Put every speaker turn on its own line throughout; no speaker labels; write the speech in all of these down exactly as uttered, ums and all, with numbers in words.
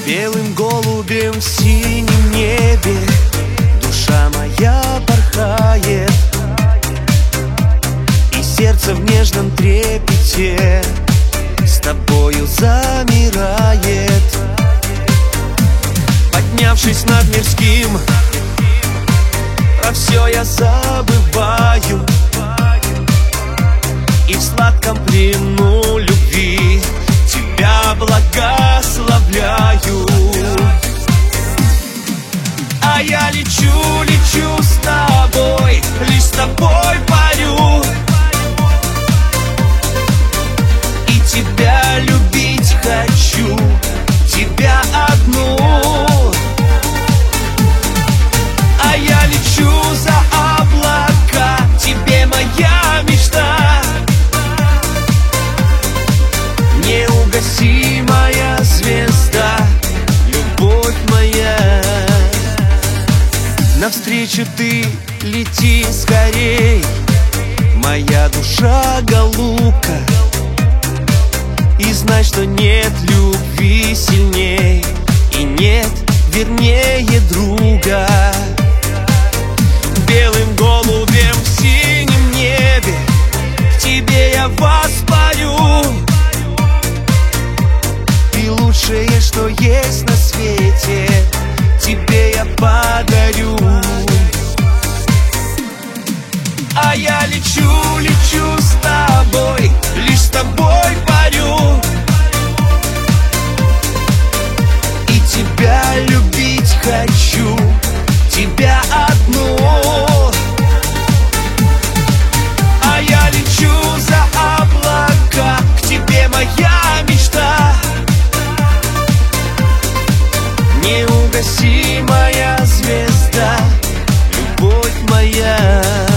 Белым голубем в синем небе душа моя порхает, и сердце в нежном трепете с тобою замирает. Поднявшись над мирским, про все я забываю, и в сладком плену любви тебя благословляю. А я лечу, лечу с тобой, лишь с тобой парю, и тебя любить хочу, тебя одну. А я лечу за облака, тебе моя мечта, неугасимая звезда, любовь моя. Навстречу ты лети скорей, моя душа голубка, и знай, что нет любви сильней, и нет вернее друга. Белым голубем в синем небе к тебе я воспарю, и лучшее, что есть на свете, тебе я подарю. А я лечу, лечу с тобой, лишь с тобой парю, и тебя любить хочу, тебя одну. А я лечу за облака, к тебе моя мечта, неугасимая звезда, любовь моя.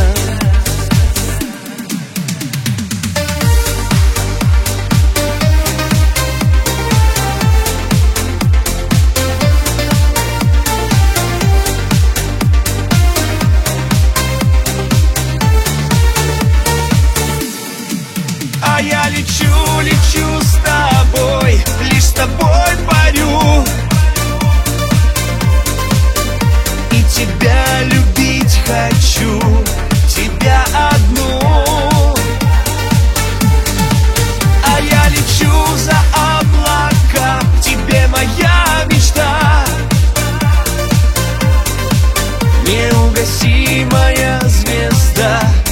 А я лечу, лечу с тобой, лишь с тобой парю, и тебя любить хочу, тебя одну. А я лечу за облака, к тебе моя мечта, неугасимая звезда,